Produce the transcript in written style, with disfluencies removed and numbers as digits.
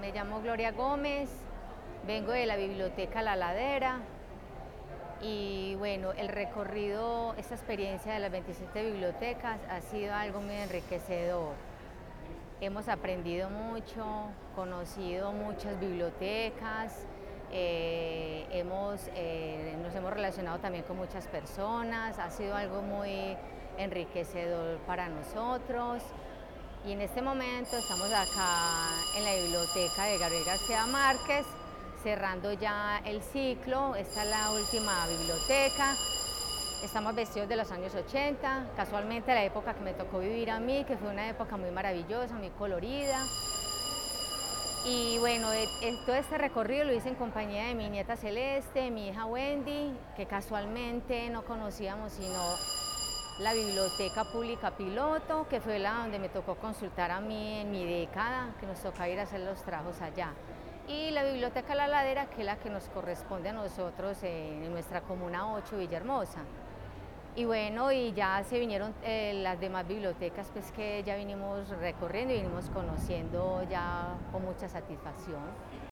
Me llamo Gloria Gómez, vengo de la Biblioteca La Ladera y bueno, el recorrido, esta experiencia de las 27 bibliotecas ha sido algo muy enriquecedor. Hemos aprendido mucho, conocido muchas bibliotecas, nos hemos relacionado también con muchas personas, ha sido algo muy enriquecedor para nosotros. Y en este momento estamos acá en la biblioteca de Gabriel García Márquez, cerrando ya el ciclo. Esta es la última biblioteca. Estamos vestidos de los años 80, casualmente la época que me tocó vivir a mí, que fue una época muy maravillosa, muy colorida. Y bueno, todo este recorrido lo hice en compañía de mi nieta Celeste, mi hija Wendy, que casualmente no conocíamos sino la Biblioteca Pública Piloto, que fue la donde me tocó consultar a mí en mi década, que nos toca ir a hacer los trabajos allá. Y la Biblioteca La Ladera, que es la que nos corresponde a nosotros en nuestra Comuna 8, Villahermosa. Y bueno, y ya se vinieron las demás bibliotecas pues que ya vinimos recorriendo y vinimos conociendo ya con mucha satisfacción.